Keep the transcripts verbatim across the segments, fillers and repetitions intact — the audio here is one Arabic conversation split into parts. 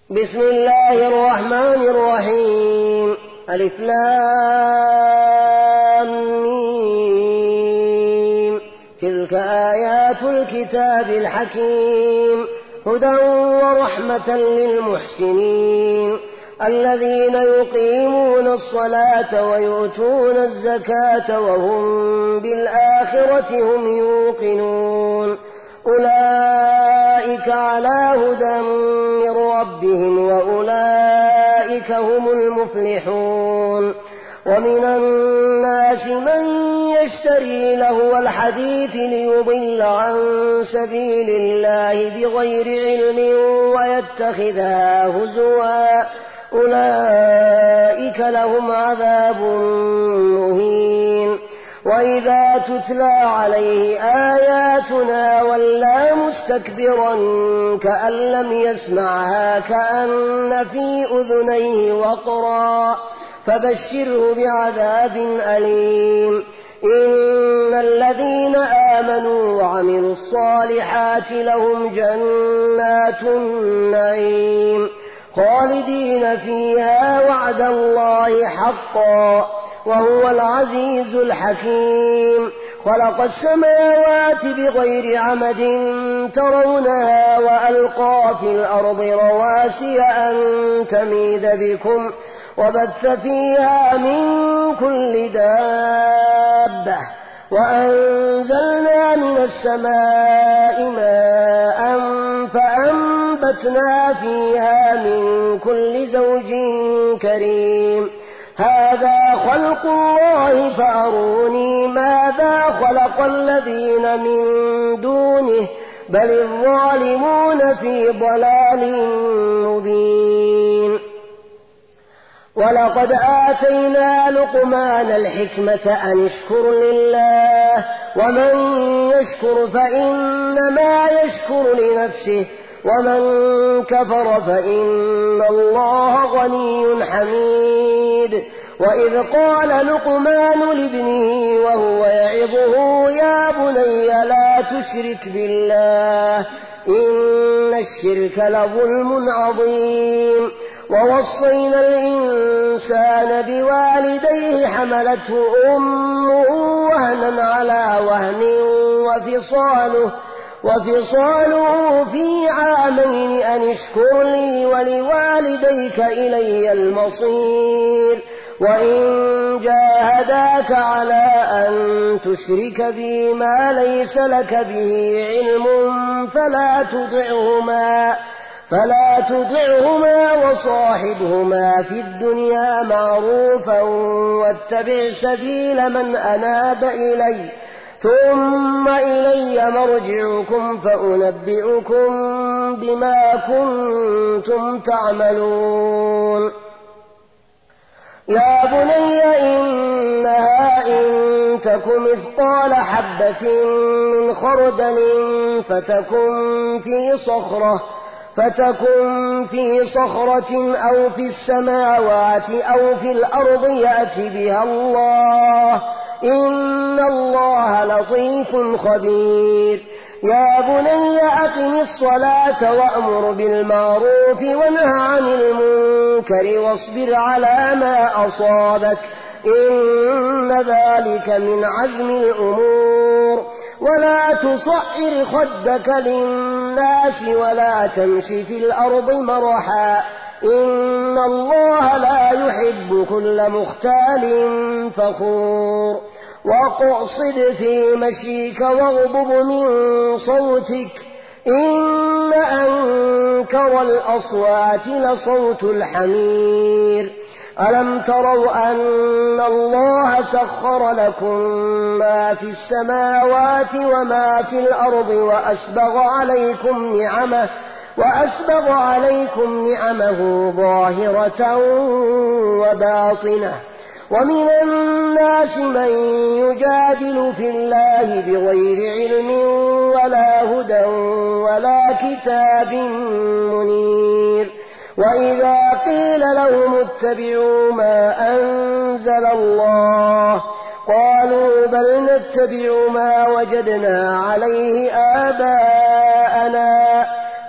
بسم الله الرحمن الرحيم. ألف لام ميم. تلك آيات الكتاب الحكيم هدى ورحمة للمحسنين الذين يقيمون الصلاة ويؤتون الزكاة وهم بالآخرة هم يوقنون أولئك على هدى من ربهم وأولئك هم المفلحون. ومن الناس من يشتري لهو الحديث ليضل عن سبيل الله بغير علم ويتخذها هزوا أولئك لهم عذاب مهين. وإذا تتلى عليه آياتنا ولى مستكبرا كأن لم يسمعها كأن في أذنيه وقرا فبشره بعذاب أليم. إن الذين آمنوا وعملوا الصالحات لهم جنات النعيم خالدين فيها وعد الله حقا وهو العزيز الحكيم. خلق السماوات بغير عمد ترونها وألقى في الأرض رواسي أن تميد بكم وبث فيها من كل دابة وأنزلنا من السماء ماء فأنبتنا فيها من كل زوج كريم. هذا خلق الله فأروني ماذا خلق الذين من دونه بل الظالمون في ضلال مبين. ولقد آتينا لقمان الحكمة أن اشكر لله ومن يشكر فإنما يشكر لنفسه ومن كفر فإن الله غني حميد. وإذ قال لقمان لابنه وهو يعظه يا بني لا تشرك بالله إن الشرك لظلم عظيم. ووصينا الإنسان بوالديه حملته أمه وهنا على وهن وفصاله وفصاله في عامين أن اشكر لي ولوالديك إلي المصير. وإن جاهداك على أن تشرك بي ما ليس لك به علم فلا تطعهما فلا تطعهما وصاحبهما في الدنيا معروفا واتبع سبيل من أناب إلي ثم إلي مرجعكم فأنبئكم بما كنتم تعملون. يا بني إنها إن تك مثقال حبة من خردل فتكن في صخرة فتكن في صخرة أو في السماوات أو في الأرض يأت بها الله إن الله لطيف خبير. يا بني أقم الصلاة وأمر بالمعروف وانه عن المنكر واصبر على ما أصابك إن ذلك من عزم الأمور. ولا تصعر خدك للناس ولا تمش في الأرض مرحا إن الله لا يحب كل مختال فخور. واقصد في مشيك واغضب من صوتك إن أنكر الأصوات لصوت الحمير. ألم تروا أن الله سخر لكم ما في السماوات وما في الأرض وأسبغ عليكم نعمه وأسبغ عليكم نعمه ظاهرة وباطنة. ومن الناس من يجادل في الله بغير علم ولا هدى ولا كتاب منير. وإذا قيل لهم اتبعوا ما أنزل الله قالوا بل نتبع ما وجدنا عليه آباءنا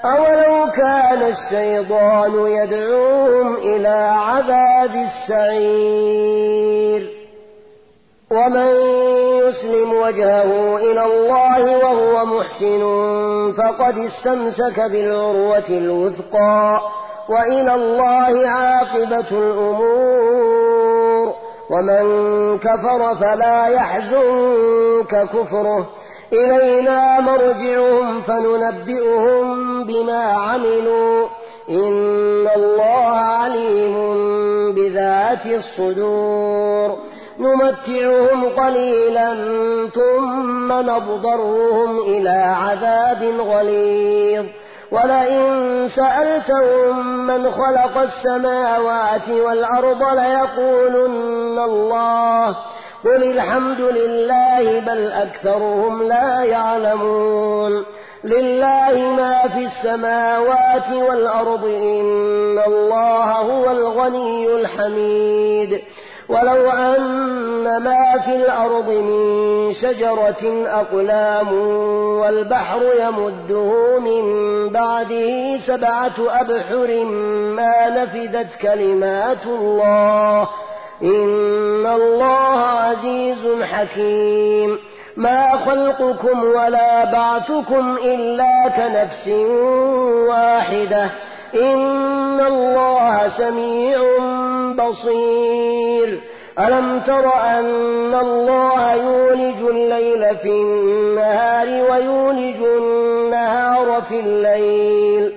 أولو كان الشيطان يدعوهم إلى عذاب السعير. ومن يسلم وجهه إلى الله وهو محسن فقد استمسك بالعروة الوثقى وإلى الله عاقبة الأمور. ومن كفر فلا يحزنك كفره، إلينا مرجعهم فننبئهم بما عملوا، إن الله عليم بذات الصدور. نمتعهم قليلا ثم نضطرهم إلى عذاب غليظ. ولئن سألتهم من خلق السماوات والأرض ليقولن الله، قل الحمد لله بل أكثرهم لا يعلمون. لله ما في السماوات والأرض، إن الله هو الغني الحميد. ولو أن ما في الأرض من شجرة أقلام والبحر يمده من بعده سبعة أبحر ما نفدت كلمات الله، إن الله عزيز حكيم. ما خلقكم ولا بعثكم إلا كنفس واحدة، إن الله سميع بصير. ألم تر أن الله يولج الليل في النهار ويولج النهار في الليل،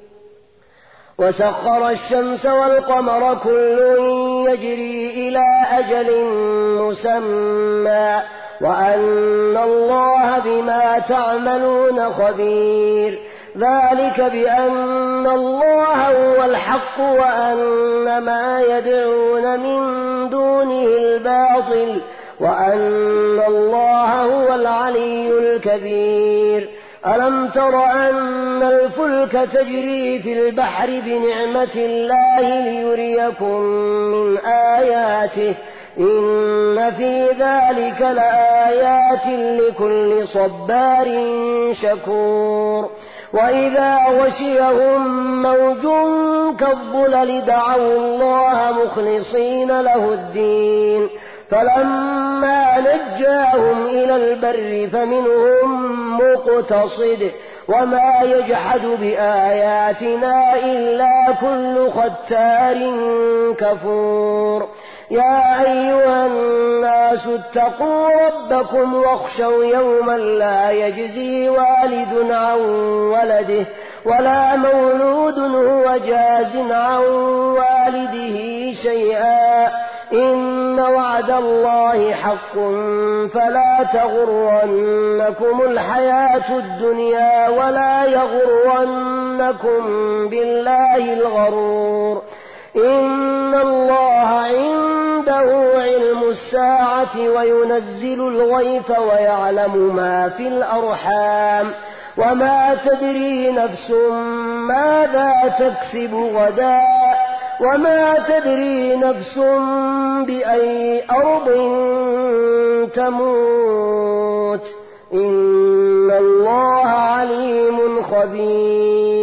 وسخر الشمس والقمر كل يجري إلى أجل مسمى، وأن الله بما تعملون خبير. ذلك بأن الله هو الحق وأن ما يدعون من دونه الباطل، وأن الله هو العلي الكبير. ألم تر أن الفلك تجري في البحر بنعمة الله ليريكم من آياته، إن في ذلك لآيات لكل صبار شكور. وإذا غشيهم موج كالظلل دعوا الله مخلصين له الدين، فلما نجاهم إلى البر فمنهم مقتصد، وما يجحد بآياتنا إلا كل ختار كفور. يا أيها الناس اتقوا ربكم واخشوا يوما لا يجزي والد عن ولده ولا مولود هو جاز عن والده شيئا، إن وعد الله حق فلا تغرنكم الحياة الدنيا ولا يغرنكم بالله الغرور. إن الله عنده علم الساعة وينزل الغيث ويعلم ما في الأرحام، وما تدري نفس ماذا تكسب غدا، وما تدري نفس بأي أرض تموت، إن الله عليم خبير.